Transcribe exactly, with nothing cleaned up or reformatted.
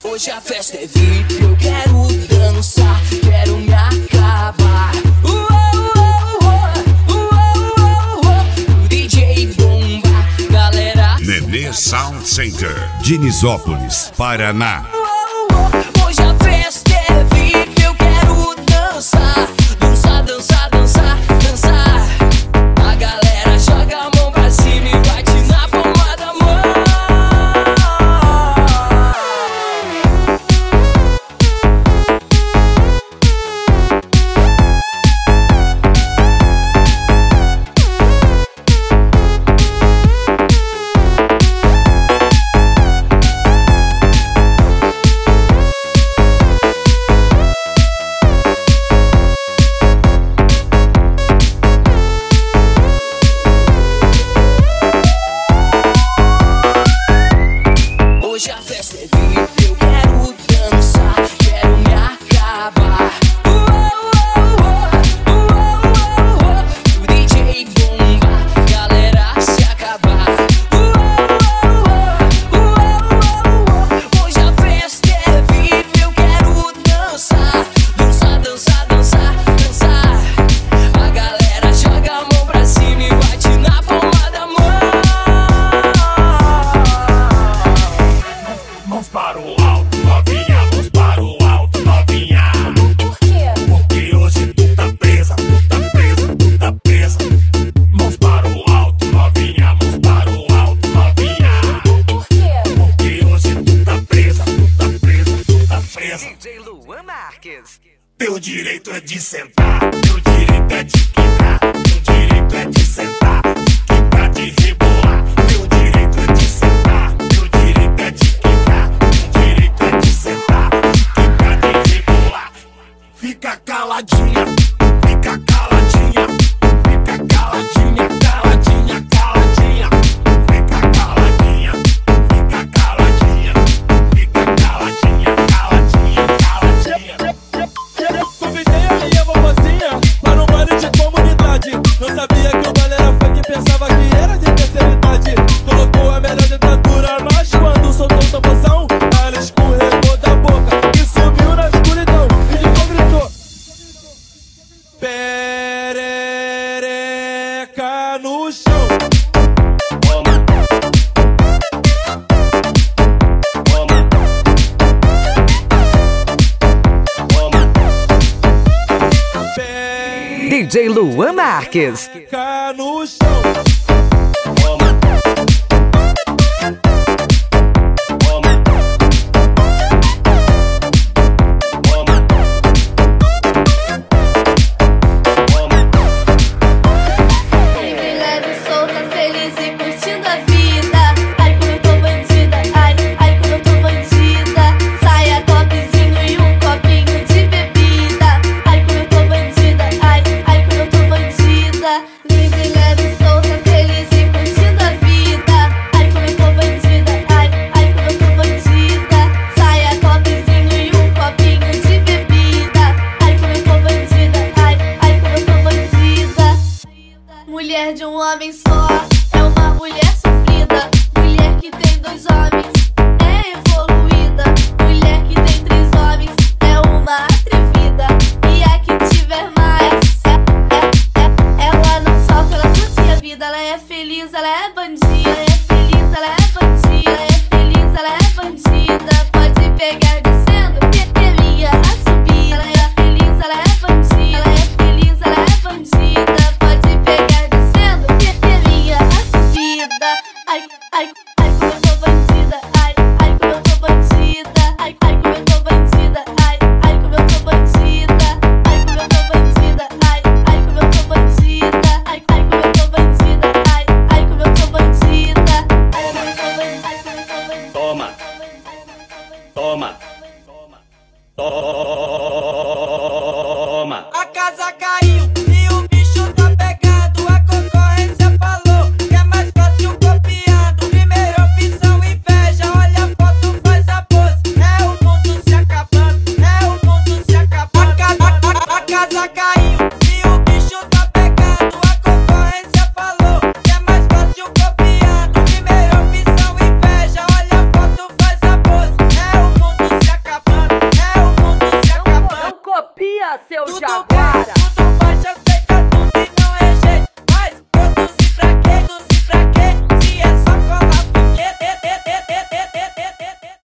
Hoje a festa é V I P, eu quero dançar, quero me acabar. Uou, uou, uou, uou, uou. O D J bomba, galera. Nenê Sound Center, Dinisópolis, Paraná. Hoje a festa é V I P, eu quero dançar, dançar, dançar, dançar, dançar. A galera joga a mão pra cima e bate na palma da mão. Hoje a festa é V I P, eu quero dançar, quero me acabar. Uou, uou, uou, uou, uou. O D J bomba, galera se acabar. Uou, uou, uou, uou. Hoje a festa é V I P, eu quero dançar, dançar, dançar, dançar, dançar. A galera joga a mão pra cima e bate na palma da mão. Mãos para o alto, novinha, mãos para o alto, novinha. Por quê? Porque hoje tu tá presa, tu tá presa, tu tá presa. Mãos para o alto, novinha, mãos para o alto, novinha. Por quê? Porque hoje tu tá presa, tu tá presa, tu tá presa. D J Luan Marques. Teu direito é de sentar, teu direito é de quicar, teu direito é de sentar, de quicar, de rebolar. Teu direito é de sentar, teu direito é de quicar, teu direito é de sentar, de quicar, de rebolar. Fica caladinha, fica caladinha, fica caladinha, caladinha, caladinha. Fica caladinha, fica caladinha, fica caladinha, caladinha, caladinha. Convidei a minha vovozinha para um baile de comunidade. Não sabia que o baile era funk, pensava que era de terceira idade. Colocou a melhor dentadura, mas quando soltou o tamborzão, ela escorregou da boca e subiu na escuridão. E de novo gritou: perereca no chão. D J Luan Marques. Perereca no chão. Livre, leve, solta, feliz e curtindo a vida. Ai, como eu tô bandida, ai, ai, como eu tô bandida. Saia, topzinho e um copinho de bebida. Ai, como eu tô bandida, ai, ai, como eu tô bandida. Livre, leve, solta, feliz e curtindo a vida. Ai, como eu tô bandida, ai, ai, como eu tô bandida. Saia, topzinho e um copinho de bebida. Ai, como eu tô bandida, ai, ai, como eu tô bandida. Mulher de um homem só é uma mulher sofrida. Mulher que tem dois homens é evoluída. Mulher que tem três homens é uma atrevida. E a que tiver mais é, é, é, ela não sofre, ela curte a vida. Ela é feliz, ela é bandida. Ela é feliz, ela é bandida. Ela é feliz, ela é bandida. Pode pegar descendo, pepelinha a subir. Ela é feliz, ela é bandida. Ela é feliz, ela é bandida. Pode pegar descendo, pepelinha a subida. Ai, ai, ai, como eu tô bandida. Ai, ai, como eu tô bandida. Ai, ai, como eu tô bandida. Ai, ai, como eu tô bandida. Ai, como eu tô bandida. Ai, ai, como eu tô bandida. Ai, ai, como eu tô bandida. Ai, ai, como eu tô bandida. Ai, como eu tô bandida. Ai, como eu tô bandida. Toma, toma, toma. A casa caiu e o bicho tá pegado. A concorrência falou que é mais fácil copiando. Primeira opção, inveja. Olha a foto, faz a pose. É o mundo se acabando, é o mundo se acabando. A, ca a, a, a casa caiu e o bicho tá pegado. A concorrência falou que é mais fácil copiando. Primeira opção, inveja. Olha a foto, faz a pose. É o mundo se Bora, seu Tudo jaguara.